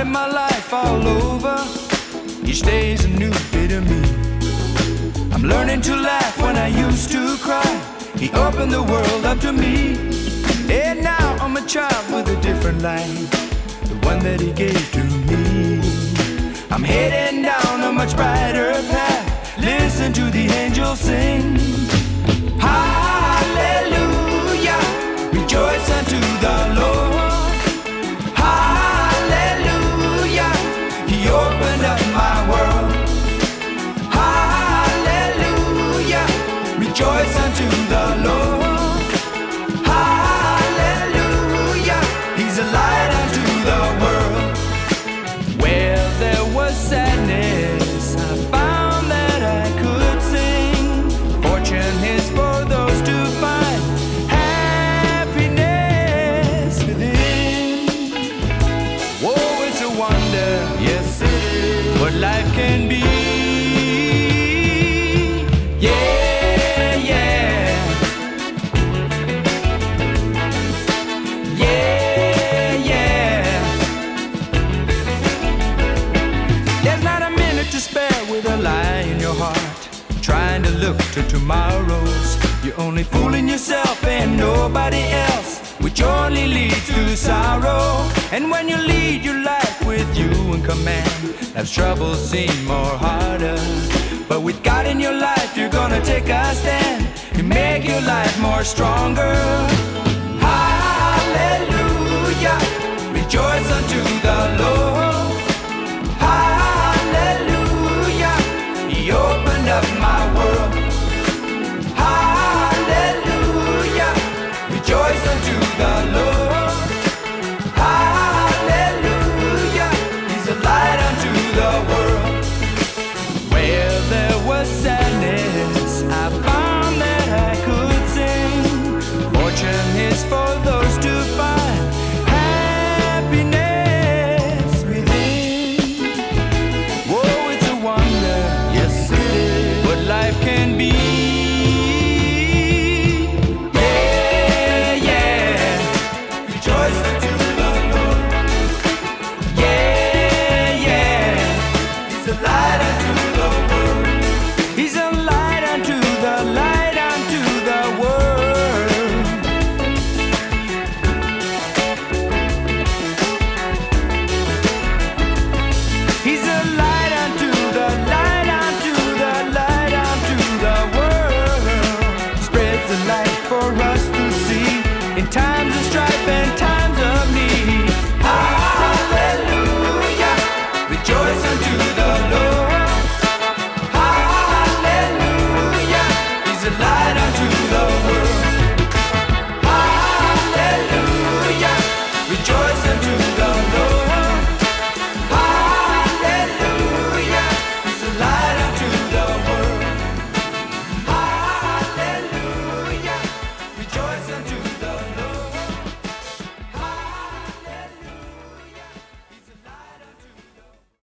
started my life all over. Each day's a new day to me. I'm learning to laugh when I used to cry. He opened the world up to me. And now I'm a child with a different life, the one that he gave to me. I'm heading down a much brighter path. Listen to the angels sing. Hallelujah, rejoice unto the Lord. Hallelujah, he opened up my world. Hallelujah, rejoice unto the Lord. Hallelujah, he's a light unto the world. Where there was sadness, I found that I could sing. Fortune is for those to find happiness within. Whoa, it's a wonder, yes it is, what life can be. Yeah, yeah. Yeah, yeah. There's not a minute to spare with a lie in your heart, trying to look to tomorrows. You're only fooling yourself and nobody else, which only leads to sorrow. And when you lead your life with you in command, life's troubles seem more harder. But with God in your life, you're gonna take a stand to make your life more stronger. Hallelujah, rejoice unto the Lord. Hallelujah, he opened up my world. Hallelujah, rejoice unto the Lord. Hallelujah, he's a light unto the world.